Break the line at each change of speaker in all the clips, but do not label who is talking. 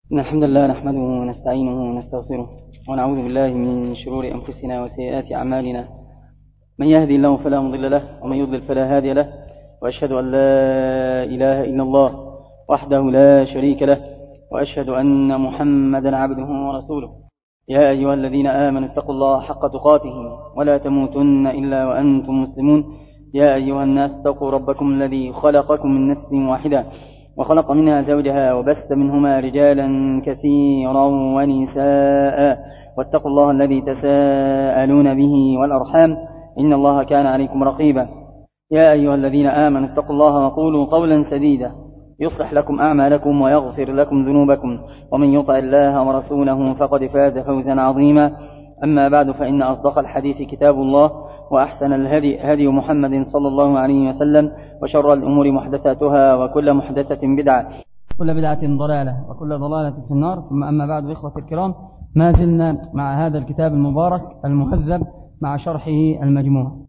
إن الحمد لله نحمده ونستعينه ونستغفره ونعوذ بالله من شرور أنفسنا وسيئات أعمالنا. من يهدي الله فلا مضل له ومن يضلل فلا هادي له، وأشهد أن لا إله إلا الله وحده لا شريك له، وأشهد أن محمدا عبده ورسوله. يا أيها الذين آمنوا اتقوا الله حق تقاته ولا تموتن إلا وأنتم مسلمون. يا أيها الناس اتقوا ربكم الذي خلقكم من نفس واحدة وخلق منها زوجها وبث منهما رجالا كثيرا ونساء، واتقوا الله الذي تساءلون به والأرحام إن الله كان عليكم رقيبا. يا أيها الذين آمنوا اتقوا الله وقولوا قولا سديدا يصلح لكم أعمالكم ويغفر لكم ذنوبكم، ومن يطع الله ورسوله فقد فاز فوزا عظيما. أما بعد، فإن أصدق الحديث كتاب الله، وأحسن الهدي هدي محمد صلى الله عليه وسلم، وشر الأمور محدثاتها وكل محدثة بدعة كل بدعة ضلالة وكل ضلالة في النار. ثم أما بعد، إخوة الكرام، ما زلنا مع هذا الكتاب المبارك المهذب مع شرحه المجموع.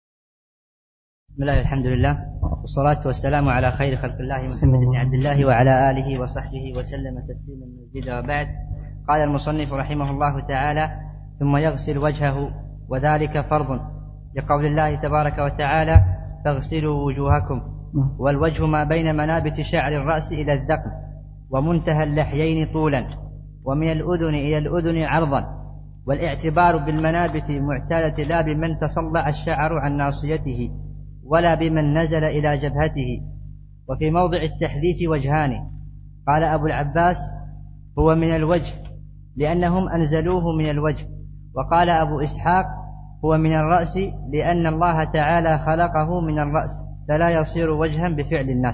بسم الله الحمد لله والصلاة والسلام على خير خلق الله محمد بن عبد الله وعلى آله وصحبه وسلم تسليما مزيدا. وبعد، قال المصنف رحمه الله تعالى: ثم يغسل وجهه وذلك فرض، لقول الله تبارك وتعالى: فاغسلوا وجوهكم. والوجه ما بين منابت شعر الرأس إلى الذقن، ومنتهى اللحيين طولا، ومن الأذن إلى الأذن عرضا. والاعتبار بالمنابت المعتادة لا بمن تصلع الشعر عن ناصيته ولا بمن نزل إلى جبهته. وفي موضع التحديث وجهان: قال أبو العباس: هو من الوجه لأنهم أنزلوه من الوجه. وقال أبو إسحاق: هو من الرأس لأن الله تعالى خلقه من الرأس، فلا يصير وجها بفعل الناس.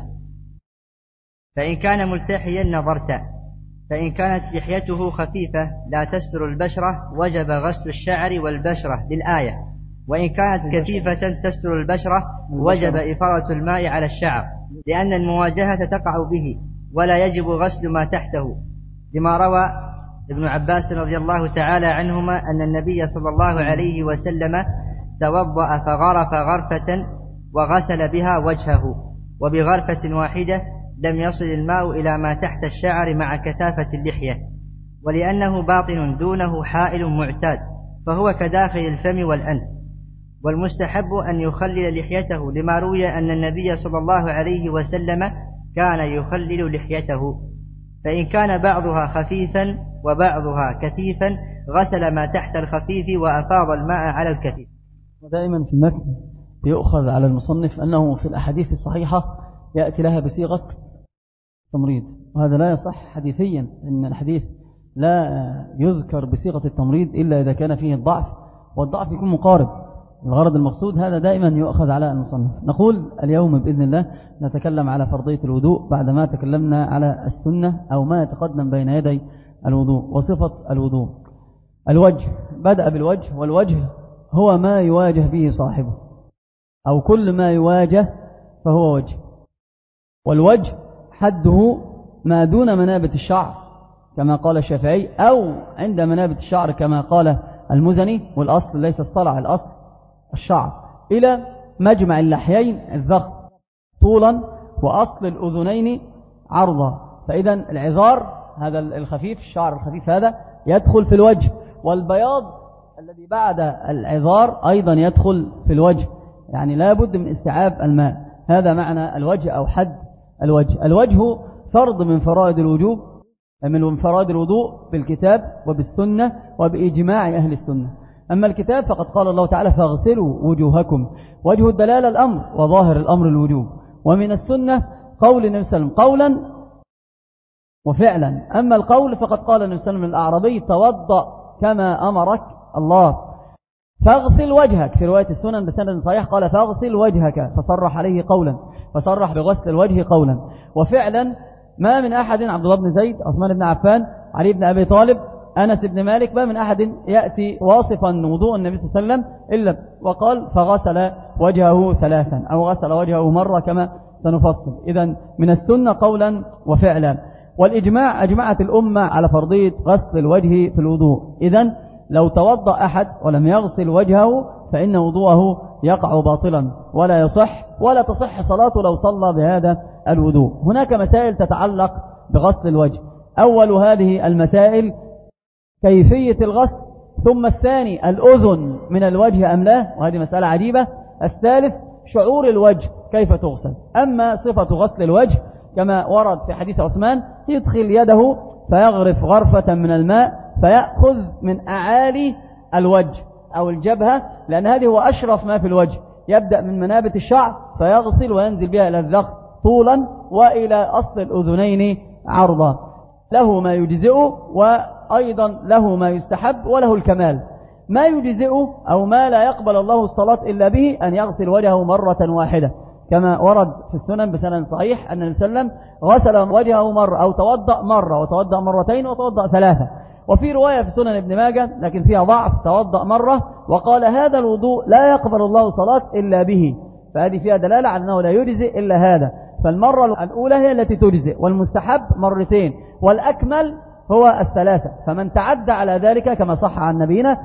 فإن كان ملتحيا نظرت، فإن كانت لحيته خفيفة لا تستر البشرة وجب غسل الشعر والبشرة للآية، وإن كانت كثيفة تستر البشرة وجب إفاضة الماء على الشعر، لأن المواجهة تقع به ولا يجب غسل ما تحته، لما روى ابن عباس رضي الله تعالى عنهما أن النبي صلى الله عليه وسلم توضأ فغرف غرفة وغسل بها وجهه، وبغرفة واحدة لم يصل الماء إلى ما تحت الشعر مع كثافة اللحية، ولأنه باطن دونه حائل معتاد، فهو كداخل الفم والأنف. والمستحب أن يخلل لحيته، لما روي أن النبي صلى الله عليه وسلم كان يخلل لحيته. فإن كان بعضها خفيفا وبعضها كثيفا غسل ما تحت الخفيف وأفاض الماء على الكثيف.
ودائما في المتن يؤخذ على المصنف أنه في الأحاديث الصحيحة يأتي لها بصيغة تمريض، وهذا لا يصح حديثيا، إن الحديث لا يذكر بصيغة التمريض إلا إذا كان فيه الضعف، والضعف يكون مقارب الغرض المقصود. هذا دائما يؤخذ على المصنف. نقول اليوم بإذن الله نتكلم على فرضية الوضوء بعدما تكلمنا على السنة أو ما يتقدم بين يدي الوضوء وصفة الوضوء. الوجه، بدأ بالوجه، والوجه هو ما يواجه به صاحبه، أو كل ما يواجه فهو وجه. والوجه حده ما دون منابت الشعر كما قال الشافعي، أو عند منابت الشعر كما قال المزني. والأصل ليس الصلع، الأصل الشعر، إلى مجمع اللحيين الذقن طولا، وأصل الأذنين عرضا. فإذا العذار هذا الخفيف، الشعر الخفيف هذا يدخل في الوجه، والبياض الذي بعد العذار أيضا يدخل في الوجه، يعني لا بد من استيعاب الماء. هذا معنى الوجه أو حد الوجه. الوجه فرض من فرائض الوجوب، من فرائض الوضوء بالكتاب وبالسنة وبإجماع أهل السنة. أما الكتاب فقد قال الله تعالى: فاغسلوا وجوهكم. وجه الدلالة الأمر، وظاهر الأمر الوجوب. ومن السنة قول النبي صلى الله عليه وسلم قولا وفعلا. أما القول فقد قال النبي صلى الله عليه وسلم للأعرابي: توضأ كما أمرك الله. فاغسل وجهك، في رواية السنن بسند صحيح قال: فاغسل وجهك، فصرح عليه قولا، فصرح بغسل الوجه قولا. وفعلا ما من أحد، عبد الله بن زيد، عثمان بن عفان، علي بن أبي طالب، أنس بن مالك، ما من أحد يأتي واصفا وضوء النبي صلى الله عليه وسلم إلا وقال: فغسل وجهه ثلاثا، أو غسل وجهه مرة كما سنفصل. إذن من السنة قولا وفعلا. والإجماع، أجمعت الأمة على فرضية غسل الوجه في الوضوء. إذن لو توضأ أحد ولم يغسل وجهه فإن وضوءه يقع باطلا ولا يصح، ولا تصح صلاته لو صلى بهذا الوضوء. هناك مسائل تتعلق بغسل الوجه. أول هذه المسائل كيفية الغسل، ثم الثاني الأذن من الوجه أم لا، وهذه مسألة عجيبة. الثالث شعور الوجه كيف تغسل. أما صفة غسل الوجه كما ورد في حديث عثمان، يدخل يده فيغرف غرفة من الماء فيأخذ من أعالي الوجه أو الجبهة، لأن هذه هو أشرف ما في الوجه، يبدأ من منابت الشعر فيغسل وينزل بها إلى الذقن طولا وإلى أصل الأذنين عرضا. له ما يجزئه وأيضا له ما يستحب وله الكمال. ما يجزئه أو ما لا يقبل الله الصلاة إلا به أن يغسل وجهه مرة واحدة، كما ورد في السنن بسند صحيح أن النبي صلى الله عليه وسلم غسل وجهه مرة أو توضأ مرة وتوضأ مرتين وتوضأ ثلاثة. وفي رواية في سنن ابن ماجه لكن فيها ضعف، توضأ مرة وقال هذا الوضوء لا يقبل الله صلاة إلا به، فهذه فيها دلالة على أنه لا يجزئ إلا هذا. فالمرة الأولى هي التي تجزئ، والمستحب مرتين، والأكمل هو الثلاثة. فمن تعدى على ذلك كما صح عن نبينا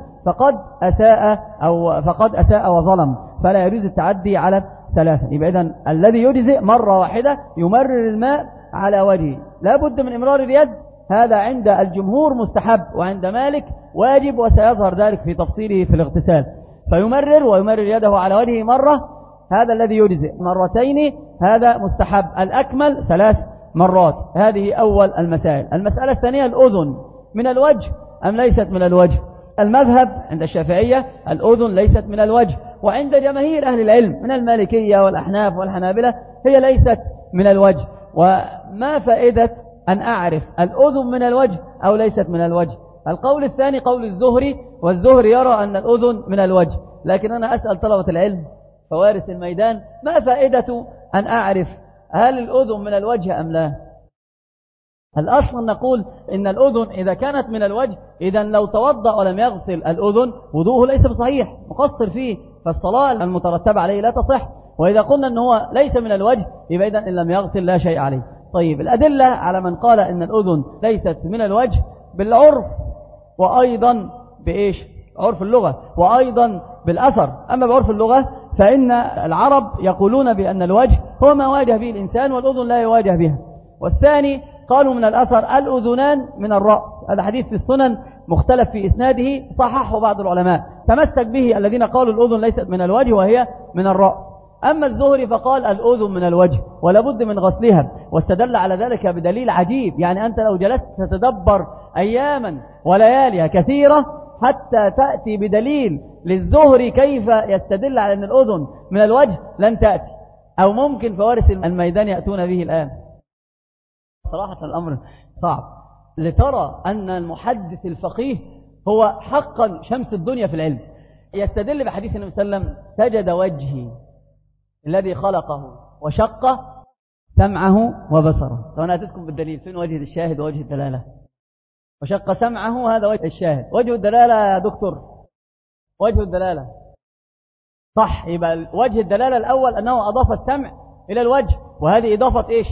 فقد أساء وظلم، فلا يجوز التعدي على ثلاثة. يبقى إذن الذي يجزئ مرة واحدة يمرر الماء على وجهه، لا بد من إمرار اليد، هذا عند الجمهور مستحب، وعند مالك واجب، وسيظهر ذلك في تفصيله في الاغتسال. ويمرر يده على وجهه مرة، هذا الذي يجزئ. مرتين هذا مستحب. الأكمل 3 مرات. هذه أول المسائل. المسألة الثانية الأذن من الوجه أم ليست من الوجه. المذهب عند الشافعية الأذن ليست من الوجه، وعند جماهير أهل العلم من المالكية والأحناف والحنابلة هي ليست من الوجه. وما فائدة أن أعرف الأذن من الوجه أو ليست من الوجه؟ القول الثاني قول الزهري، والزهري يرى أن الأذن من الوجه. لكن أنا أسأل طلبة العلم فوارس الميدان، ما فائدة أن أعرف هل الأذن من الوجه أم لا؟ الأصل نقول إن الأذن إذا كانت من الوجه، إذا لو توضأ ولم يغسل الأذن وضوءه ليس بصحيح، مقصر فيه، فالصلاة المترتبة عليه لا تصح. وإذا قلنا أنه ليس من الوجه يبقى إذن إن لم يغسل لا شيء عليه. طيب الأدلة على من قال إن الأذن ليست من الوجه بالعرف، وأيضا بإيش؟ عرف اللغة، وأيضا بالأثر. أما بعرف اللغة فإن العرب يقولون بأن الوجه هو ما واجه به الإنسان والأذن لا يواجه بها. والثاني قالوا من الأثر الأذنان من الرأس. هذا حديث في السنن مختلف في إسناده، صححه بعض العلماء، تمسك به الذين قالوا الأذن ليست من الوجه وهي من الرأس. أما الزهري فقال الأذن من الوجه ولا بد من غسلها، واستدل على ذلك بدليل عجيب. يعني أنت لو جلست تتدبر أياما وليالي كثيرة حتى تأتي بدليل للزهري كيف يستدل على أن الأذن من الوجه لن تأتي، أو ممكن فوارس الميدان يأتون به الآن. صراحة الأمر صعب لترى أن المحدث الفقيه هو حقا شمس الدنيا في العلم. يستدل بحديث النبي صلى الله عليه وسلم سجد وجهي الذي خلقه وشق سمعه وبصره. فأنا أتذكر بالدليل، فين وجه الشاهد ووجه الدلالة؟ وشق سمعه هذا وجه الشاهد، وجه الدلالة يا دكتور، وجه الدلالة صح. يبقى وجه الدلالة الأول أنه أضاف السمع إلى الوجه، وهذه إضافة إيش؟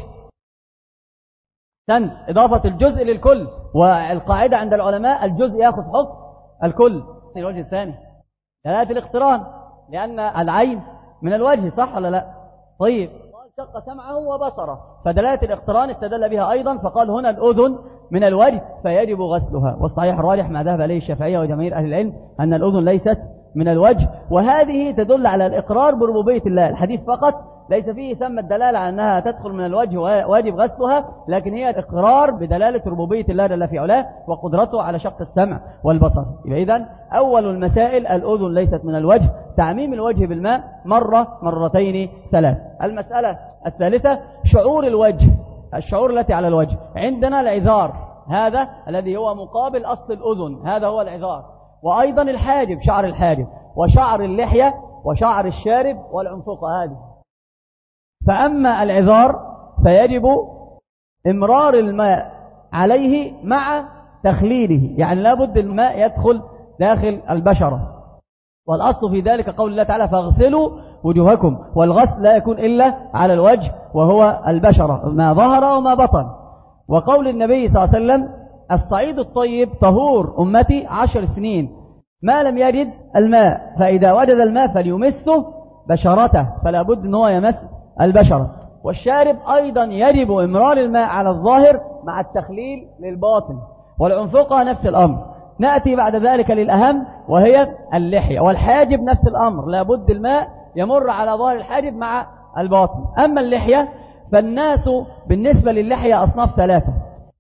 إضافة الجزء للكل، والقاعدة عند العلماء الجزء يأخذ حكم الكل. الوجه الثاني دلالة الاقتران، لأن العين من الوجه صح ولا لا؟ طيب شق سمعه وبصره، فدلالة الاقتران استدل بها أيضا، فقال هنا الأذن من الوجه فيجب غسلها. والصحيح الراجح ما ذهب عليه الشافعية وجماهير أهل العلم أن الأذن ليست من الوجه، وهذه تدل على الإقرار بربوبية الله. الحديث فقط ليس فيه ثم الدلالة على أنها تدخل من الوجه وواجب غسلها، لكن هي الإقرار بدلالة ربوبية الله جل في علاه وقدرته على شق السمع والبصر. يبقى إذن أول المسائل الأذن ليست من الوجه، تعميم الوجه بالماء مرة مرتين 3. المسألة الثالثة شعور الوجه، الشعور التي على الوجه. عندنا العذار، هذا الذي هو مقابل أصل الأذن، هذا هو العذار. وأيضا الحاجب، شعر الحاجب، وشعر اللحية، وشعر الشارب، والعنفقة هذه. فأما العذار فيجب إمرار الماء عليه مع تخليله، يعني لابد الماء يدخل داخل البشرة. والأصل في ذلك قول الله تعالى فاغسلوا وجوهكم، والغسل لا يكون إلا على الوجه وهو البشرة، ما ظهر وما بطن. وقول النبي صلى الله عليه وسلم الصعيد الطيب طهور أمتي 10 سنين ما لم يجد الماء، فإذا وجد الماء فليمسه بشرته، فلا بد أنه يمس البشرة. والشارب أيضا يجب إمرار الماء على الظاهر مع التخليل للباطن، والعنفقة نفس الأمر. نأتي بعد ذلك للأهم وهي اللحية والحاجب، نفس الأمر، لابد الماء يمر على ظهر الحاجب مع الباطن. أما اللحية فالناس بالنسبة للحية أصناف ثلاثة: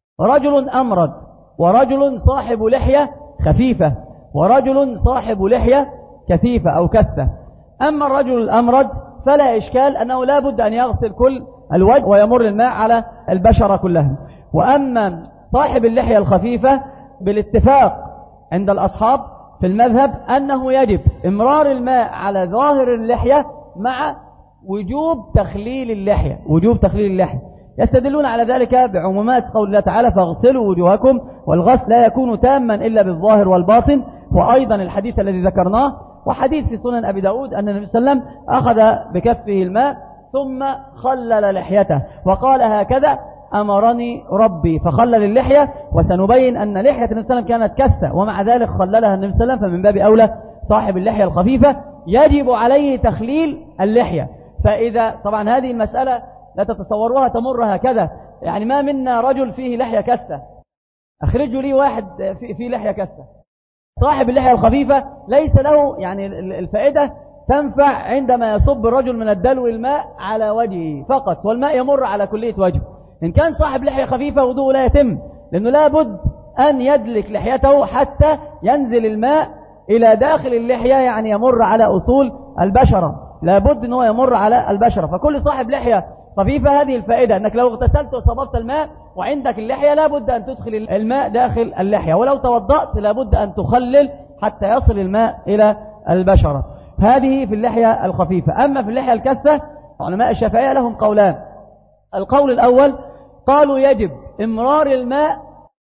رجل أمرد، ورجل صاحب لحية خفيفة، ورجل صاحب لحية كثيفة أو كثة. أما الرجل الأمرد فلا إشكال أنه لا بد أن يغسل كل الوجه ويمر الماء على البشرة كلها. وأما صاحب اللحية الخفيفة بالاتفاق عند الأصحاب في المذهب أنه يجب إمرار الماء على ظاهر اللحية مع وجوب تخليل اللحية، وجوب تخليل اللحية. يستدلون على ذلك بعمومات قول الله تعالى: فاغسلوا وجوهكم، والغسل لا يكون تاما إلا بالظاهر والباطن. وأيضا الحديث الذي ذكرناه وحديث في سنن أبي داود أن النبي صلى الله عليه وسلم أخذ بكفه الماء ثم خلل لحيته وقال: هكذا أمرني ربي، فخلل اللحية. وسنبين أن لحية النبي صلى الله عليه وسلم كانت كثة، ومع ذلك خللها النبي صلى الله عليه وسلم، فمن باب أولى صاحب اللحية الخفيفة يجب عليه تخليل اللحية. فإذا طبعا هذه المسألة لا تتصوروها تمر هكذا، يعني ما منا رجل فيه لحية كثة، أخرجوا لي واحد فيه لحية كثة. صاحب اللحية الخفيفة ليس له يعني الفائدة تنفع عندما يصب الرجل من الدلو الماء على وجهه فقط، والماء يمر على كلية وجهه. إن كان صاحب لحية خفيفة وضوء لا يتم، لأنه لا بد أن يدلك لحيته حتى ينزل الماء إلى داخل اللحية، يعني يمر على أصول البشرة، لا بد أنه يمر على البشرة. فكل صاحب لحية خفيفة هذه الفائدة، أنك لو اغتسلت وصببت الماء وعندك اللحية لا بد أن تدخل الماء داخل اللحية، ولو توضأت لا بد أن تخلل حتى يصل الماء إلى البشرة. هذه في اللحية الخفيفة. أما في اللحية الكثة علماء الشافعية لهم قولان. القول الأول قالوا يجب إمرار الماء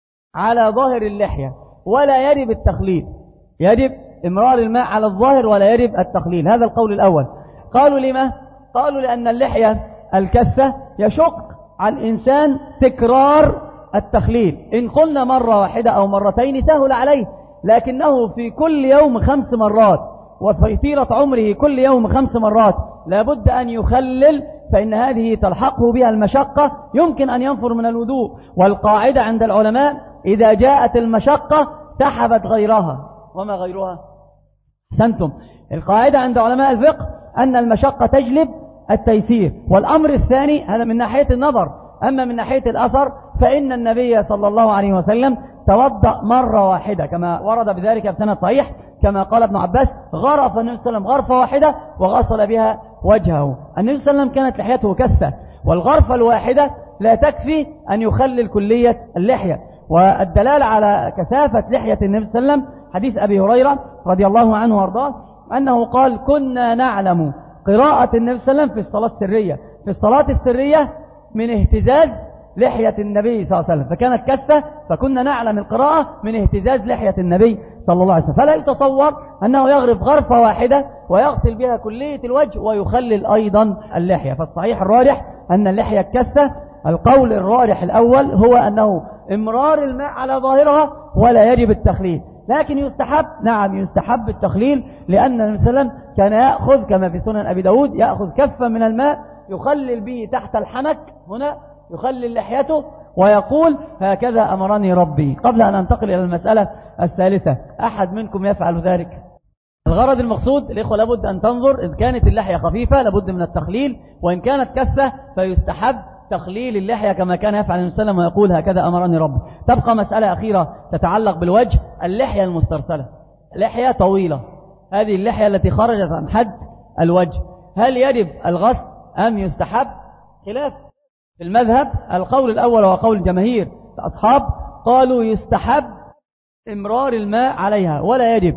على ظاهر اللحية ولا يجب التخليل، يجب إمرار الماء على الظاهر ولا يجب التخليل. هذا القول الأول. قالوا لما؟ قالوا لأن اللحية الكثة يشق على الإنسان تكرار التخليل. إن قلنا مرة واحدة أو مرتين سهل عليه، لكنه في كل يوم 5 مرات وفي طيلة عمره كل يوم 5 مرات لابد أن يخلل، فإن هذه تلحقه بها المشقة، يمكن أن ينفر من الوضوء. والقاعدة عند العلماء إذا جاءت المشقة سحبت غيرها. وما غيرها؟ أحسنتم. القاعدة عند علماء الفقه أن المشقة تجلب التيسير. والأمر الثاني هذا من ناحية النظر. أما من ناحية الأثر فإن النبي صلى الله عليه وسلم توضأ مرة واحدة كما ورد بذلك بسند صحيح، كما قال ابن عباس: غرف النبي صلى الله عليه وسلم غرفة واحدة وغسل بها وجهه. النبي صلى الله عليه وسلم كانت لحيته كثة، والغرفة الواحدة لا تكفي أن يخلل كلية اللحية. والدلالة على كثافة لحية النبي صلى الله عليه وسلم حديث أبي هريرة رضي الله عنه وارضاه أنه قال: كنا نعلم قراءة النبي صلى الله عليه وسلم في الصلاة السرية، في الصلاة السرية من اهتزاز لحية النبي صلى الله عليه وسلم، فكانت كثة، فكنا نعلم القراءة من اهتزاز لحية النبي صلى الله عليه وسلم. فلا يتصور أنه يغرف غرفة واحدة ويغسل بها كلية الوجه ويخلل أيضا اللحية. فالصحيح الراجح أن اللحية الكثة. القول الراجح الأول هو أنه إمرار الماء على ظاهرها ولا يجب التخليل، لكن يستحب، نعم يستحب التخليل، لأن النبي صلى الله عليه وسلم كان يأخذ كما في سنن أبي داود يأخذ كفة من الماء يخلل به تحت الحنك، هنا يخلل لحيته ويقول: هكذا أمرني ربي. قبل أن أنتقل إلى المسألة الثالثة، أحد منكم يفعل ذلك؟ الغرض المقصود الإخوة لابد أن تنظر، إذ كانت اللحية خفيفة لابد من التخليل، وإن كانت كثة فيستحب تخليل اللحية كما كان يفعل النبي صلى الله عليه وسلم ويقول: هكذا أمرني ربي. تبقى مسألة أخيرة تتعلق بالوجه، اللحية المسترسلة، لحية طويلة، هذه اللحية التي خرجت عن حد الوجه، هل يجب الغسل أم يستحب؟ خلاف في المذهب. القول الأول هو قول الجماهير الأصحاب، قالوا يستحب إمرار الماء عليها ولا يجب.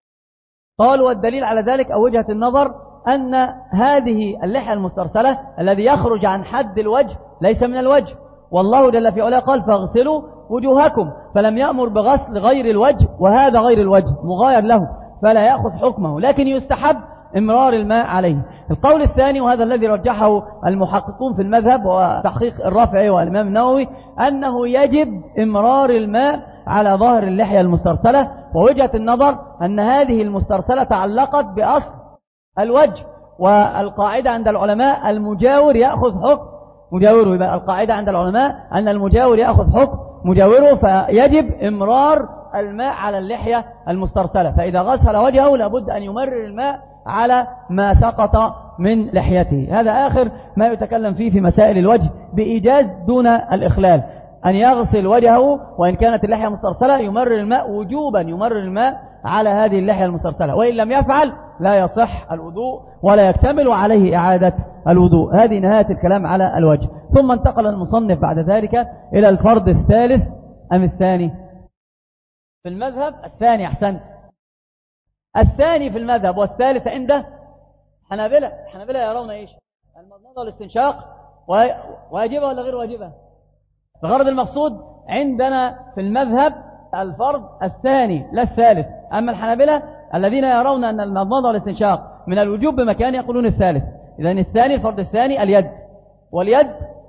قالوا والدليل على ذلك أو وجهة النظر أن هذه اللحية المسترسلة الذي يخرج عن حد الوجه ليس من الوجه، والله جل في علاه قال: فاغسلوا وجوهكم، فلم يأمر بغسل غير الوجه، وهذا غير الوجه مغاير له فلا يأخذ حكمه، لكن يستحب إمرار الماء عليه. القول الثاني وهذا الذي رجحه المحققون في المذهب وتحقيق الرافعي والإمام النووي أنه يجب إمرار الماء على ظاهر اللحية المسترسلة، ووجهة النظر أن هذه المسترسلة تعلقت بأصل الوجه، والقاعدة عند العلماء المجاور يأخذ حكم مجاوره. يبقى القاعدة عند العلماء أن المجاور يأخذ حكم مجاوره، فيجب إمرار الماء على اللحية المسترسلة. فإذا غسل وجهه لابد أن يمرر الماء على ما سقط من لحيته. هذا آخر ما يتكلم فيه في مسائل الوجه بإيجاز دون الإخلال، أن يغسل وجهه وإن كانت اللحية مسترسلة يمرر الماء وجوبا، يمرر الماء على هذه اللحية المسترسلة، وإن لم يفعل لا يصح الوضوء ولا يكتمل عليه إعادة الوضوء. هذه نهاية الكلام على الوجه. ثم انتقل المصنف بعد ذلك إلى الفرض الثالث أم الثاني في المذهب؟ الثاني، أحسنت، الثاني في المذهب، والثالث عند حنابلة. الحنابلة يرون إيش؟ المضمضة والاستنشاق واجبة ولا غير واجبة؟ الغرض المقصود عندنا في المذهب الفرض الثاني لا الثالث. أما الحنابلة الذين يرون أن المضمضة والاستنشاق من الوجوب بمكان يقولون الثالث. إذن الثاني، الفرض الثاني اليد، واليد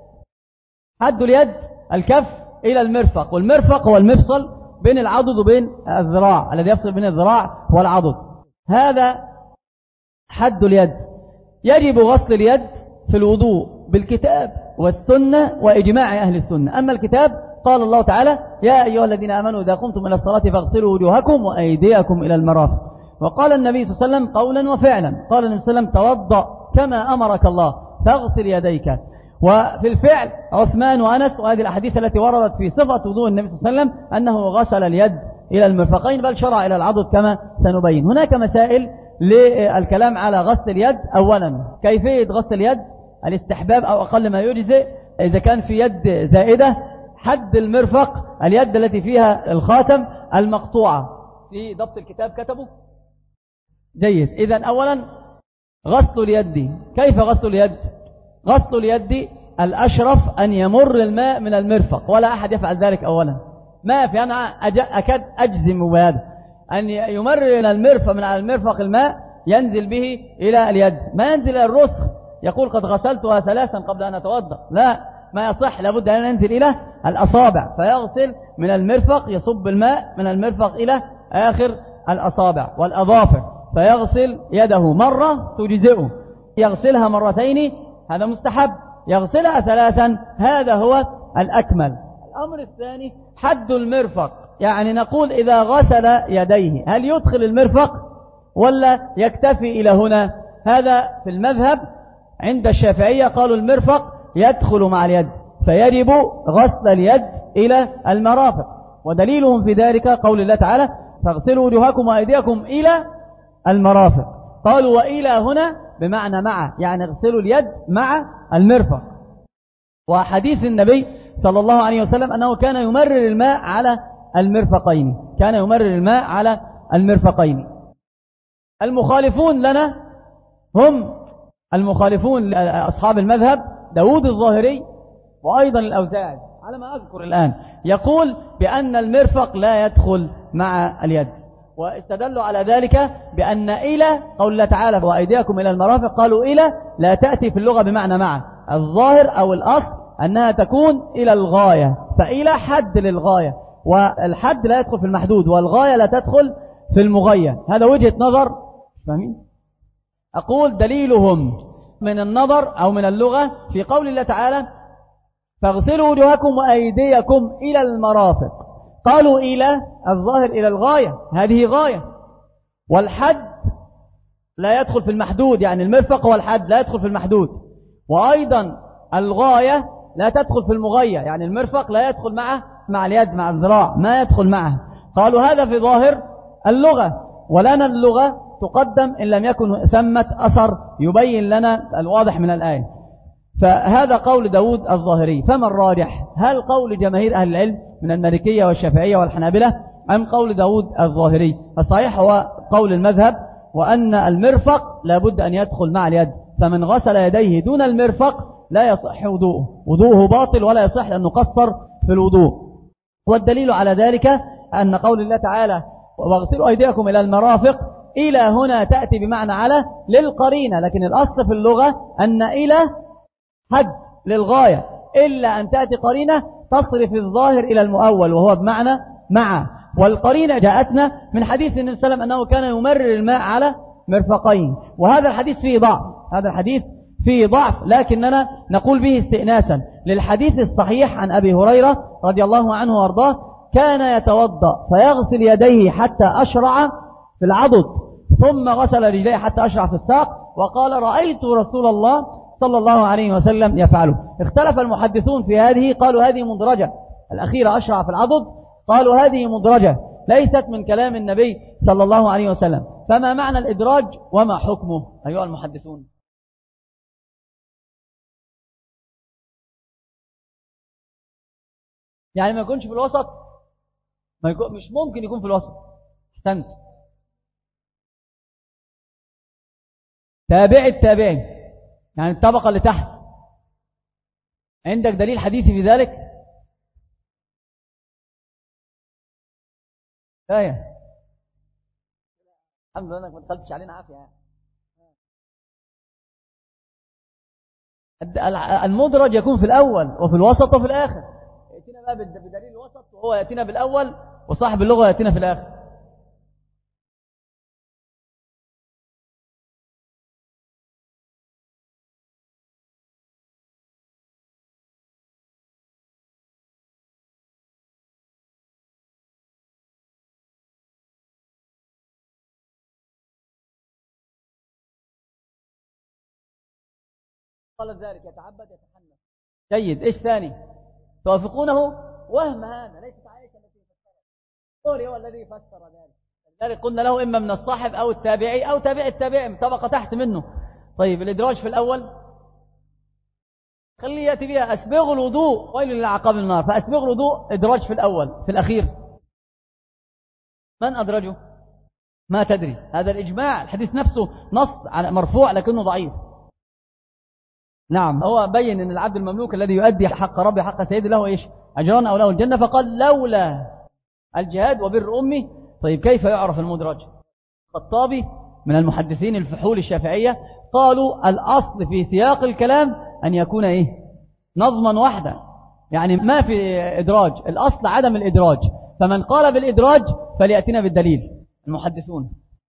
حد اليد الكف إلى المرفق، والمرفق هو المفصل بين العضد وبين الذراع، الذي يفصل بين الذراع والعضد، هذا حد اليد. يجب غسل اليد في الوضوء بالكتاب والسنة وإجماع أهل السنة. أما الكتاب قال الله تعالى: يا أيها الذين آمنوا إذا قمتم إلى الصلاة فاغسلوا وجوهكم وأيديكم إلى المرافق. وقال النبي صلى الله عليه وسلم قولا وفعلا، قال النبي صلى الله عليه وسلم: توضأ كما أمرك الله فاغسل يديك. وفي الفعل عثمان وأنس، وهذه الأحاديث التي وردت في صفة وضوء النبي صلى الله عليه وسلم أنه غسل اليد إلى المرفقين، بل شرع إلى العضد كما سنبين. هناك مسائل للكلام على غسل اليد. أولا كيفية غسل اليد، الاستحباب أو أقل ما يجزئ. إذا كان في يد زائدة، حد المرفق اليد التي فيها الخاتم المقطوعة. في ضبط الكتاب كتبه جيد. إذن أولا غسل اليد. كيف غسل اليد؟ غسل اليد الأشرف أن يمر الماء من المرفق، ولا أحد يفعل ذلك أولا. ما في، أنا أكاد أجزم بهذا، أن يمر من المرفق، من على المرفق الماء ينزل به إلى اليد، ما ينزل إلى الرسغ يقول قد غسلتها 3 قبل أن أتوضأ، لا، ما يصح، لابد أن ينزل إلى الأصابع، فيغسل من المرفق، يصب الماء من المرفق إلى آخر الأصابع والأظافر، فيغسل يده مرة تجزئه، يغسلها 2 مرات هذا مستحب، يغسلها 3 هذا هو الأكمل. الأمر الثاني حد المرفق، يعني نقول إذا غسل يديه هل يدخل المرفق ولا يكتفي إلى هنا؟ هذا في المذهب عند الشافعية قالوا المرفق يدخل مع اليد، فيجب غسل اليد إلى المرافق. ودليلهم في ذلك قول الله تعالى: فاغسلوا وجوهكم وأيديكم إلى المرافق. قالوا وإلى هنا بمعنى مع، يعني اغسلوا اليد مع المرفق. وحديث النبي صلى الله عليه وسلم أنه كان يمرر الماء على المرفقين، كان يمرر الماء على المرفقين. المخالفون لنا هم المخالفون لأصحاب المذهب داود الظاهري وأيضا الأوزاعي على ما أذكر الآن، يقول بأن المرفق لا يدخل مع اليد، واستدلوا على ذلك بأن إلى قول الله تعالى وأيديكم إلى المرافق، قالوا إلى لا تأتي في اللغة بمعنى مع، الظاهر أو الأصل أنها تكون إلى الغاية، فإلى حد للغاية، والحد لا يدخل في المحدود، والغاية لا تدخل في المغاية. هذا وجهة نظر، فاهمين؟ أقول دليلهم من النظر أو من اللغة في قول الله تعالى فاغسلوا وجوهكم وأيديكم إلى المرافق، قالوا إلى الظاهر إلى الغاية، هذه غاية، والحد لا يدخل في المحدود، يعني المرفق والحد لا يدخل في المحدود، وأيضا الغاية لا تدخل في المغاية، يعني المرفق لا يدخل مع اليد، مع الذراع ما يدخل معه. قالوا هذا في ظاهر اللغة، ولنا اللغة تقدم إن لم يكن ثمة أثر يبين لنا الواضح من الآية. فهذا قول داود الظاهري. فما الراجح؟ هل قول جماهير أهل العلم من المالكية والشافعية والحنابلة أم قول داود الظاهري؟ الصحيح هو قول المذهب، وأن المرفق لابد أن يدخل مع اليد، فمن غسل يديه دون المرفق لا يصح وضوءه، وضوءه باطل ولا يصح لأنه قصر في الوضوء. والدليل على ذلك أن قول الله تعالى واغسلوا أيديكم إلى المرافق، إلى هنا تأتي بمعنى على للقرينة، لكن الأصل في اللغة أن إلى حد للغاية، إلا أن تأتي قرينة تصرف الظاهر إلى المؤول وهو بمعنى مع. والقرينة جاءتنا من حديث النبي صلى الله عليه وسلم أنه كان يمرر الماء على مرفقين، وهذا الحديث فيه ضعف، هذا الحديث فيه ضعف، لكننا نقول به استئناسا للحديث الصحيح عن أبي هريرة رضي الله عنه وارضاه: كان يتوضأ فيغسل يديه حتى أشرع في العضد، ثم غسل رجليه حتى أشرع في الساق، وقال: رأيت رسول الله صلى الله عليه وسلم يفعله. اختلف المحدثون في هذه، قالوا هذه مدرجة، الأخيرة أشرع في العضد، قالوا هذه مدرجة ليست من كلام النبي صلى الله عليه وسلم. فما معنى الإدراج وما حكمه أيها المحدثون؟ يعني ما يكونش في الوسط، مش ممكن يكون في الوسط. احسنت. تابع التابعي، يعني الطبقة اللي تحت. عندك دليل حديثي في ذلك؟ آية. الحمد لله انك ما دخلتش علينا عافية يعني. المدرج يكون في الأول وفي الوسط وفي الآخر. يأتينا بقى بدليل الوسط، وهو يأتينا بالأول، وصاحب اللغة يأتينا في الآخر. قال ذلك يتعبد يتحنث. جيد. ايش ثاني توافقونه؟ وهم هذا، ليست عائشة التي فسرت، الثوري هو الذي فسر ذلك. لذلك قلنا له إما من الصاحب أو التابعي أو تابع التابعي، طبقة تحت منه. طيب الإدراج في الأول خليه يأتي بها: أسبغ الوضوء ويل للأعقاب النار. فأسبغ الوضوء إدراج في الأول. في الأخير من أدرجه؟ ما تدري. هذا الإجماع، الحديث نفسه نص مرفوع لكنه ضعيف. نعم، هو بين أن العبد المملوك الذي يؤدي حق ربي حق سيده له إيش؟ أجران أو له الجنة، فقال: لولا الجهاد وبر أمي. طيب كيف يعرف المدرج؟ الخطابي من المحدثين الفحول الشافعية قالوا: الأصل في سياق الكلام أن يكون إيه؟ نظما واحدا، يعني ما في إدراج، الأصل عدم الإدراج. فمن قال بالإدراج فليأتنا بالدليل. المحدثون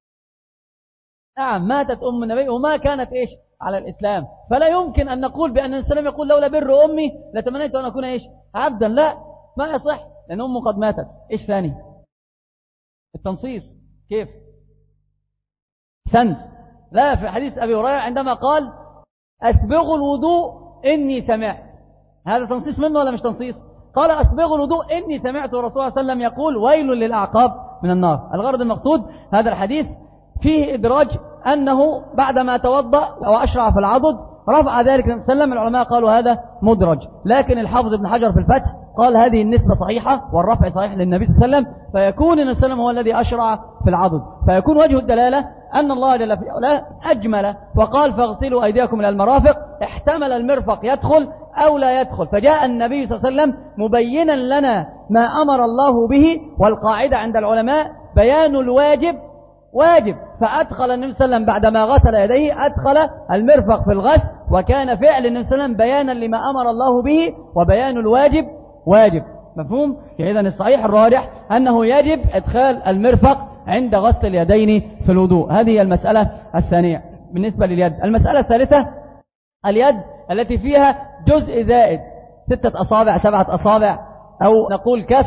نعم، ماتت أم النبي وما كانت إيش؟ على الإسلام، فلا يمكن أن نقول بأن السلام يقول: لولا بر أمي لتمنيت أن أكون إيش؟ عبدا. لا، ما يصح، لأن أمه قد ماتت. إيش ثاني؟ التنصيص. كيف؟ سند. لا، في حديث أبي هريرة عندما قال: أسبغ الوضوء إني سمعت، هذا تنصيص منه ولا مش تنصيص؟ قال: أسبغ الوضوء إني سمعت الرسول صلى الله عليه وسلم يقول: ويل للأعقاب من النار. الغرض المقصود هذا الحديث فيه إدراج، أنه بعدما توضأ وأشرع في العضد رفع ذلك النبي صلى الله عليه وسلم. العلماء قالوا هذا مدرج، لكن الحافظ ابن حجر في الفتح قال هذه النسبة صحيحة والرفع صحيح للنبي صلى الله عليه وسلم، فيكون النبي صلى الله عليه وسلم هو الذي أشرع في العضد، فيكون وجه الدلالة أن الله جل في علاه أجمل وقال: فاغسلوا أيديكم إلى المرافق. احتمل المرفق يدخل أو لا يدخل، فجاء النبي صلى الله عليه وسلم مبينا لنا ما أمر الله به. والقاعدة عند العلماء بيان الواجب واجب، فأدخل النبي صلى الله عليه وسلم بعدما غسل يديه أدخل المرفق في الغسل، وكان فعل النبي صلى الله عليه وسلم بيانا لما أمر الله به، وبيان الواجب واجب. مفهوم؟ إذن الصحيح الراجح أنه يجب إدخال المرفق عند غسل اليدين في الوضوء. هذه المسألة الثانية بالنسبة لليد. المسألة الثالثة اليد التي فيها جزء زائد، 6 أصابع 7 أصابع، أو نقول كف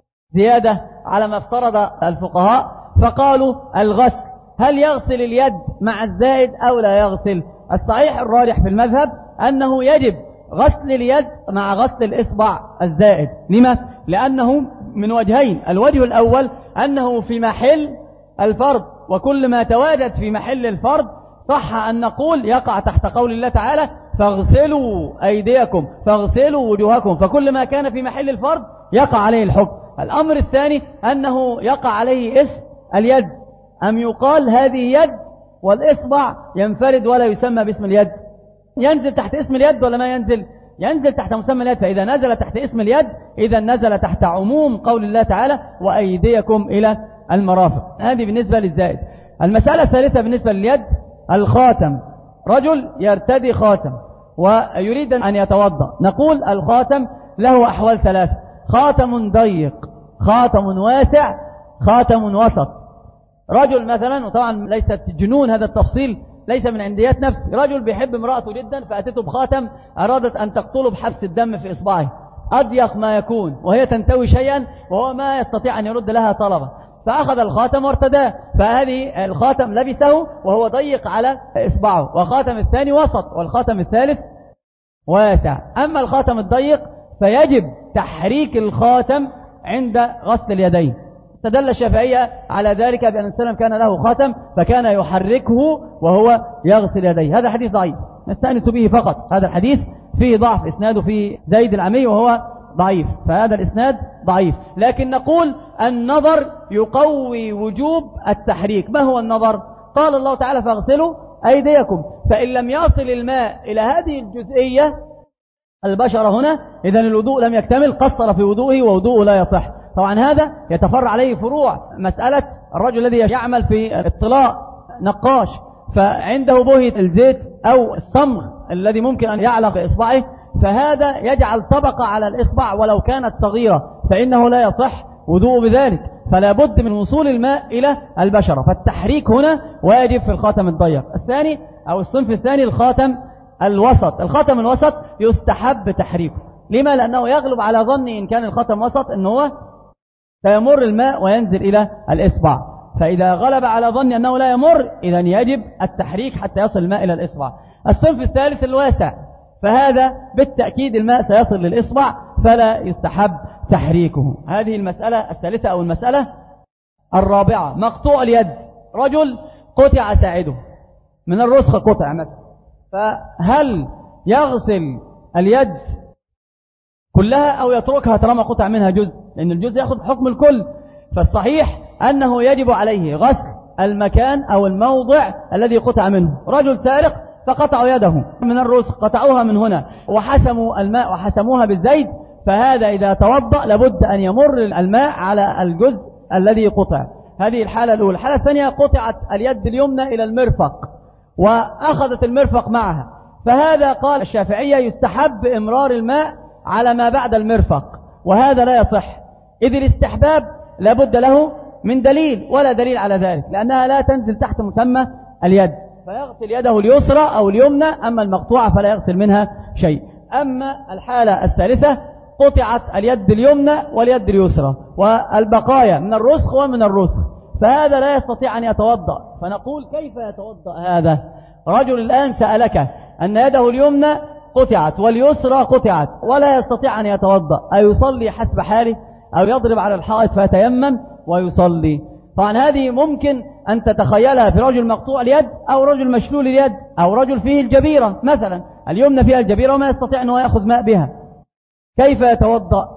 زيادة على ما افترض الفقهاء، فقالوا الغسل هل يغسل اليد مع الزائد أو لا يغسل؟ الصحيح الراجح في المذهب أنه يجب غسل اليد مع غسل الإصبع الزائد. لما؟ لأنه من وجهين: الوجه الأول أنه في محل الفرض، وكل ما تواجد في محل الفرض صح أن نقول يقع تحت قول الله تعالى: فاغسلوا أيديكم فاغسلوا وجوهكم، فكل ما كان في محل الفرض يقع عليه الحكم. الأمر الثاني أنه يقع عليه اسم اليد، أم يقال هذه يد والإصبع ينفرد ولا يسمى باسم اليد؟ ينزل تحت اسم اليد ولا ما ينزل؟ ينزل تحت مسمى اليد. فإذا نزل تحت اسم اليد إذا نزل تحت عموم قول الله تعالى: وأيديكم إلى المرافق. هذه بالنسبة للزائد. المسألة الثالثة بالنسبة لليد الخاتم. رجل يرتدي خاتم ويريد أن يتوضأ، نقول الخاتم له أحوال 3: خاتم ضيق، خاتم واسع، خاتم وسط. رجل مثلا، وطبعا ليست جنون هذا التفصيل ليس من عنديات نفسه. رجل بيحب امرأته جدا فأتته بخاتم أرادت أن تقتله بحبس الدم في إصبعه، أضيق ما يكون وهي تنتوي شيئا وهو ما يستطيع أن يرد لها طلبا، فأخذ الخاتم وارتداه، فهذه الخاتم لبسه وهو ضيق على إصبعه، وخاتم الثاني وسط والخاتم الثالث واسع. أما الخاتم الضيق فيجب تحريك الخاتم عند غسل اليدين. استدل الشافعية على ذلك بأن السلام كان له خاتم فكان يحركه وهو يغسل يديه. هذا حديث ضعيف نستأنس به فقط، هذا الحديث فيه ضعف، إسناده في زيد العمي وهو ضعيف، فهذا الإسناد ضعيف. لكن نقول النظر يقوي وجوب التحريك. ما هو النظر؟ قال الله تعالى فاغسلوا أيديكم، فإن لم يصل الماء إلى هذه الجزئية البشرة هنا إذن الوضوء لم يكتمل، قصر في وضوءه ووضوءه لا يصح. طبعا هذا يتفرع عليه فروع، مسألة الرجل الذي يعمل في الطلاء نقاش فعنده بوهية الزيت أو الصمغ الذي ممكن أن يعلق بإصبعه، فهذا يجعل طبقة على الإصبع ولو كانت صغيرة فإنه لا يصح وضوء بذلك، فلا بد من وصول الماء إلى البشرة، فالتحريك هنا واجب في الخاتم الضيق. الثاني أو الصنف الثاني الخاتم الوسط. الخاتم الوسط يستحب تحريكه. لما؟ لأنه يغلب على ظني إن كان الخاتم وسط أنه سيمر الماء وينزل إلى الإصبع، فإذا غلب على ظني أنه لا يمر إذن يجب التحريك حتى يصل الماء إلى الإصبع. الصنف الثالث الواسع، فهذا بالتأكيد الماء سيصل للإصبع فلا يستحب تحريكه. هذه المسألة الثالثة أو المسألة الرابعة. مقطوع اليد، رجل قطع ساعده من الرسخ قطع مثلا، فهل يغسل اليد كلها أو يتركها طالما قطع منها جزء؟ لأن الجزء يأخذ حكم الكل، فالصحيح أنه يجب عليه غسل المكان أو الموضع الذي قطع منه. رجل سارق فقطعوا يده من الرسخ، قطعوها من هنا وحسموا الماء وحسموها بالزيت، فهذا إذا توضأ لابد أن يمر الماء على الجزء الذي قطع. هذه الحالة الأولى. الحالة الثانية قطعت اليد اليمنى إلى المرفق وأخذت المرفق معها، فهذا قال الشافعية يستحب إمرار الماء على ما بعد المرفق، وهذا لا يصح، إذ الاستحباب لابد له من دليل، ولا دليل على ذلك لأنها لا تنزل تحت مسمى اليد، فيغسل يده اليسرى أو اليمنى، أما المقطوعة فلا يغسل منها شيء. أما الحالة الثالثة قطعت اليد اليمنى واليد اليسرى والبقايا من الرسخ ومن الرسخ، فهذا لا يستطيع أن يتوضأ. فنقول كيف يتوضأ هذا؟ رجل الآن سألك أن يده اليمنى قطعت واليسرى قطعت ولا يستطيع أن يتوضأ، أيصلي حسب حاله أو يضرب على الحائط فيتيمم ويصلي؟ طبعا هذه ممكن أن تتخيلها في رجل مقطوع اليد أو رجل مشلول اليد أو رجل فيه الجبيرة مثلا، اليمنى فيها الجبيرة وما يستطيع أنه يأخذ ماء بها، كيف يتوضأ؟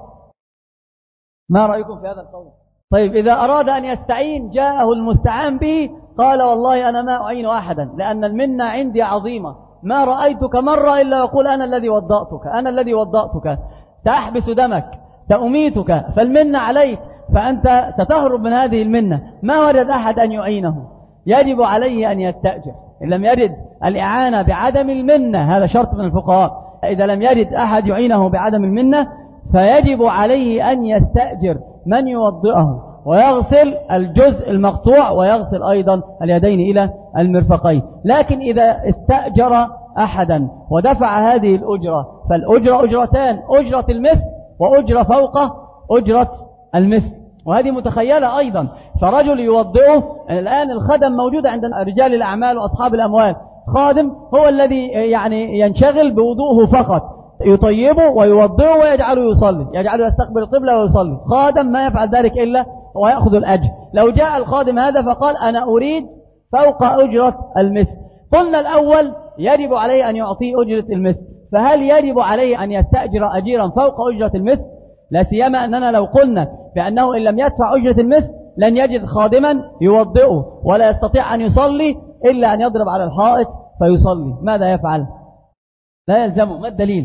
ما رأيكم في هذا القول؟ طيب إذا أراد أن يستعين جاءه المستعان به قال والله أنا ما أعين أحدا لأن المنة عندي عظيمة، ما رأيتك مرة إلا يقول أنا الذي وضأتك، أنا الذي وضأتك، سأحبس دمك، سأميتك، فالمنة عليك، فأنت ستهرب من هذه المنة. ما وجد أحد أن يعينه، يجب عليه أن يستأجر. إن لم يجد الإعانة بعدم المنة، هذا شرط من الفقهاء، إذا لم يجد أحد يعينه بعدم المنة فيجب عليه أن يستأجر من يوضئه ويغسل الجزء المقطوع ويغسل أيضا اليدين إلى المرفقين. لكن إذا استأجر أحدا ودفع هذه الأجرة فالأجرة أجرتان، أجرة المثل وأجرة فوق أجرة المثل، وهذه متخيلة أيضا. فرجل يوضئه، الآن الخدم موجود عند رجال الأعمال وأصحاب الأموال، خادم هو الذي يعني ينشغل بوضوءه فقط، يطيبه ويوضئه ويجعله يصلي، يجعله يستقبل القبلة ويصلي. خادم ما يفعل ذلك إلا ويأخذ الأجر. لو جاء الخادم هذا فقال أنا أريد فوق أجرة المثل، قلنا الأول يجب عليه أن يعطيه أجرة المثل، فهل يجب عليه أن يستأجر أجيرا فوق أجرة المثل؟ لا سيما أننا لو قلنا بأنه إن لم يدفع أجرة المثل لن يجد خادما يوضئه ولا يستطيع أن يصلي إلا أن يضرب على الحائط فيصلي، ماذا يفعل؟ لا يلزمه. ما الدليل؟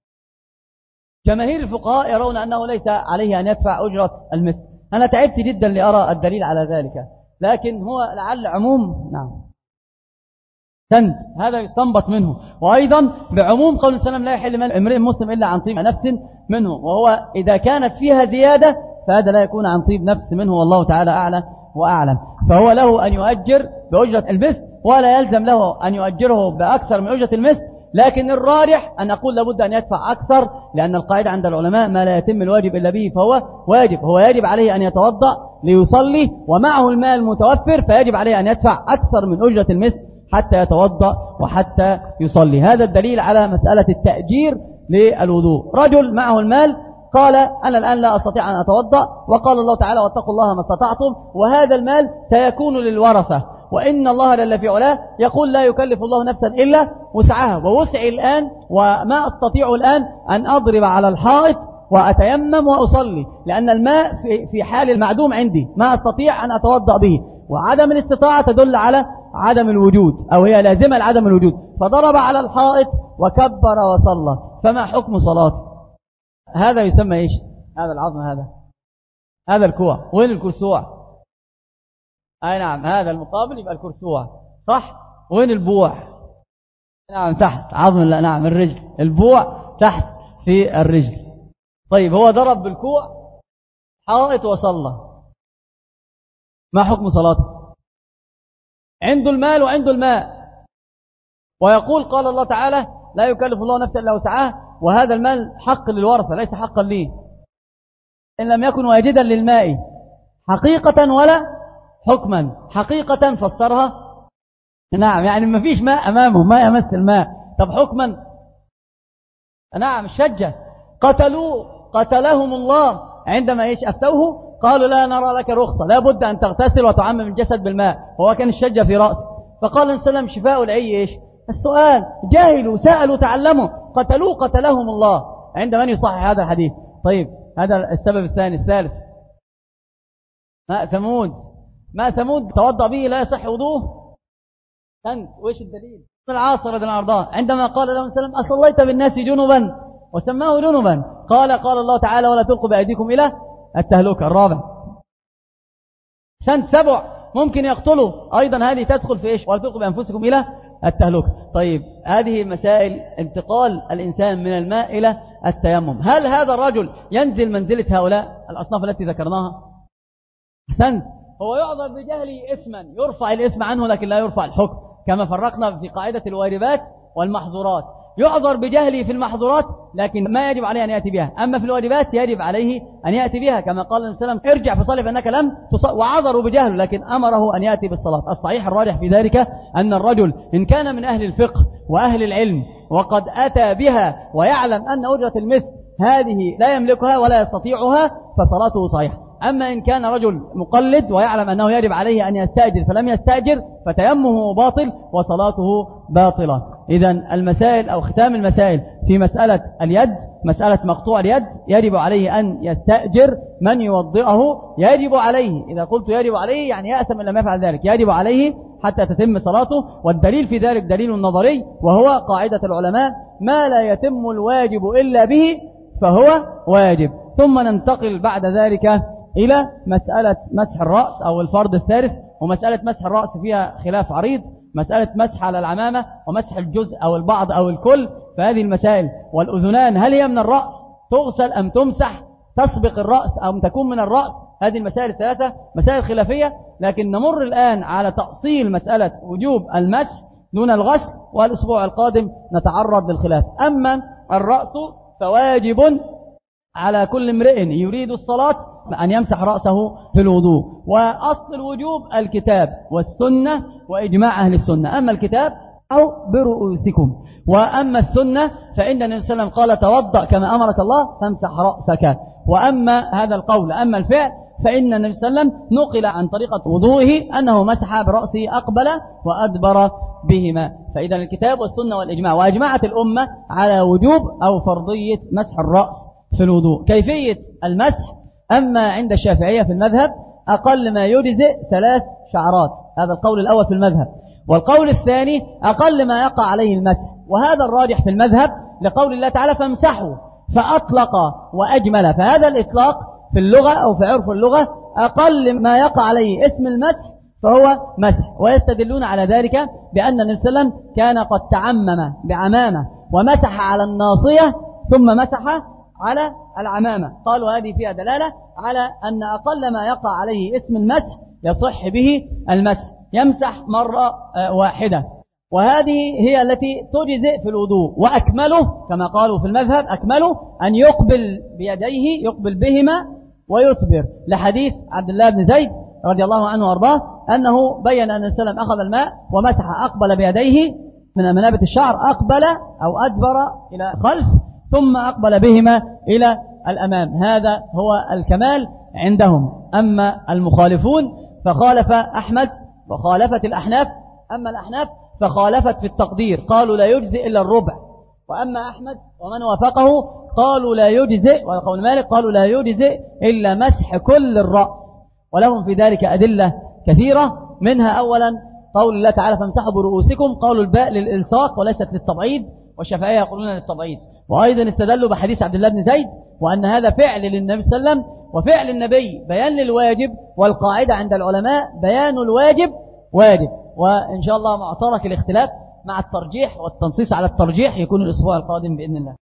جماهير الفقهاء يرون أنه ليس عليه أن يدفع أجرة المثل. أنا تعبت جدا لأرى الدليل على ذلك، لكن هو لعل عموم سند هذا يستنبط منه، وأيضا بعموم قول السلام لا يحل مال امرئ مسلم إلا عن طيب نفس منه، وهو إذا كانت فيها زيادة فهذا لا يكون عن طيب نفس منه، والله تعالى أعلى وأعلم. فهو له أن يؤجر بأجرة المثل ولا يلزم له أن يؤجره بأكثر من أجرة المثل، لكن الراجح أن أقول لابد أن يدفع أكثر، لأن القاعدة عند العلماء ما لا يتم الواجب إلا به فهو واجب. هو يجب عليه أن يتوضأ ليصلي ومعه المال متوفر، فيجب عليه أن يدفع أكثر من أجرة المثل حتى يتوضأ وحتى يصلي. هذا الدليل على مسألة التأجير للوضوء. رجل معه المال قال أنا الآن لا أستطيع أن أتوضأ، وقال الله تعالى واتقوا الله ما استطعتم، وهذا المال سيكون للورثة، وإن الله جل في علاه يقول لا يكلف الله نفسا إلا وسعها، ووسعي الآن وما أستطيع الآن أن أضرب على الحائط وأتيمم وأصلي، لأن الماء في حال المعدوم عندي ما أستطيع أن أتوضأ به، وعدم الاستطاعة تدل على عدم الوجود، أو هي لازمة لعدم الوجود، فضرب على الحائط وكبر وصلى، فما حكم صلاته؟ هذا يسمى إيش؟ هذا العظم، هذا الكوع. وين الكرسوع؟ أي نعم، هذا المقابل يبقى الكرسوع، صح؟ وين البوع؟ نعم تحت عظم، لا نعم الرجل، البوع تحت في الرجل. طيب هو ضرب بالكوع حائط وصلى، ما حكم صلاته؟ عنده المال وعنده الماء، ويقول قال الله تعالى لا يكلف الله نفسا إلا وسعها، وهذا المال حق للورثة ليس حقا لي، إن لم يكن واجدا للماء حقيقة ولا حكما. حقيقة فسرها نعم يعني ما فيش ماء أمامه، ما يمس الماء. طب حكما نعم الشجة قتلهم الله عندما إيش أفتوه قالوا لا نرى لك رخصة، لا بد أن تغتسل وتعمم الجسد بالماء، هو كان الشجة في رأسه، فقال النبي صلى الله عليه وسلم شفاء العي إيش؟ السؤال. جاهلوا سألوا تعلموا، قتلهم الله. عند من يصحح هذا الحديث؟ طيب هذا السبب الثاني. الثالث ماء ثمود توضأ به لا يصح وضوءه. أنت وإيش الدليل؟ العاص رضي الله عنه عندما قال له السلام أصليت بالناس جنبا وسماه جنبا، قال الله تعالى ولا تلقوا بأيديكم إلى التهلكة. الرابع سنة 7 ممكن يقتلوا أيضا، هذه تدخل في إيش؟ ولا تلقوا بأنفسكم إلى التهلكة. طيب هذه مسائل انتقال الإنسان من الماء إلى التيمم. هل هذا الرجل ينزل منزلة هؤلاء الأصناف التي ذكرناها؟ أحسنت. هو يعذر بجهله إثما، يرفع الإثم عنه لكن لا يرفع الحكم، كما فرقنا في قاعدة الواجبات والمحظورات. يعذر بجهله في المحظورات لكن ما يجب عليه أن يأتي بها، أما في الواجبات يجب عليه أن يأتي بها، كما قال النبي صلى الله عليه وسلم ارجع فصلي فإنك لم تصلي، وعذروا بجهله لكن أمره أن يأتي بالصلاة. الصحيح الراجح في ذلك أن الرجل إن كان من أهل الفقه وأهل العلم وقد أتى بها ويعلم أن أجرة المثل هذه لا يملكها ولا يستطيعها فصلاته صحيحة. أما إن كان رجل مقلد ويعلم أنه يجب عليه أن يستأجر فلم يستأجر فتيممه باطل وصلاته باطلة. إذن المسائل أو ختام المسائل في مسألة اليد، مسألة مقطوع اليد يجب عليه أن يستأجر من يوضئه، يجب عليه. إذا قلت يجب عليه يعني يأثم إن لم يفعل ذلك، يجب عليه حتى تتم صلاته. والدليل في ذلك دليل نظري، وهو قاعدة العلماء ما لا يتم الواجب إلا به فهو واجب. ثم ننتقل بعد ذلك إلى مسألة مسح الرأس أو الفرض الثالث. ومسألة مسح الرأس فيها خلاف عريض، مسألة مسح على العمامة ومسح الجزء أو البعض أو الكل، فهذه المسائل. والأذنان هل هي من الرأس تغسل أم تمسح، تسبق الرأس أو تكون من الرأس؟ هذه المسائل الثلاثة مسائل خلافية، لكن نمر الآن على تأصيل مسألة وجوب المسح دون الغسل، والأسبوع القادم نتعرض للخلاف. أما الرأس فواجب على كل امرئ يريد الصلاة أن يمسح رأسه في الوضوء. وأصل الوجوب الكتاب والسنة وإجماع أهل السنة. أما الكتاب أو برؤوسكم، وأما السنة فإن النبي صلى الله عليه وسلم قال توضأ كما أمرك الله فامسح رأسك. وأما هذا القول، أما الفعل فإن النبي صلى الله عليه وسلم نقل عن طريقة وضوئه أنه مسح برأسه أقبل وأدبر بهما. فإذا الكتاب والسنة والإجماع، وأجمعت الأمة على وجوب أو فرضية مسح الرأس في الوضوء. كيفية المسح، أما عند الشافعية في المذهب أقل ما يجزئ 3 شعرات، هذا القول الأول في المذهب. والقول الثاني أقل ما يقع عليه المسح، وهذا الراجح في المذهب لقول الله تعالى فامسحوا، فأطلق وأجمل. فهذا الإطلاق في اللغة أو في عرف اللغة أقل ما يقع عليه اسم المسح فهو مسح. ويستدلون على ذلك بأن النبي صلى الله عليه وسلم كان قد تعمم بعمامة ومسح على الناصية ثم مسح على العمامة، قالوا هذه فيها دلالة على أن أقل ما يقع عليه اسم المسح يصح به المسح. يمسح مرة واحدة، وهذه هي التي تجزئ في الوضوء. وأكمله كما قالوا في المذهب أكمله أن يقبل بيديه، يقبل بهما ويتبر، لحديث عبد الله بن زيد رضي الله عنه وارضاه أنه بين أن السلام أخذ الماء ومسح، أقبل بيديه من منابت الشعر، أقبل أو أدبر إلى خلف ثم أقبل بهما إلى الأمام. هذا هو الكمال عندهم. أما المخالفون فخالف أحمد وخالفت الأحناف، أما الأحناف فخالفت في التقدير، قالوا لا يجزئ إلا الربع، وأما أحمد ومن وافقه قالوا لا يجزئ، وقول مالك قالوا لا يجزئ إلا مسح كل الرأس، ولهم في ذلك أدلة كثيرة، منها أولا قول الله تعالى فامسحوا برؤوسكم، قالوا الباء للإلصاق وليست للتبعيد، والشافعية يقولون للتبعيد. وأيضا استدلوا بحديث عبد الله بن زيد وأن هذا فعل للنبي صلى الله عليه وسلم، وفعل النبي بيان للواجب، والقاعدة عند العلماء بيان الواجب واجب. وإن شاء الله معترك الاختلاف مع الترجيح والتنصيص على الترجيح يكون الأسبوع القادم بإذن الله.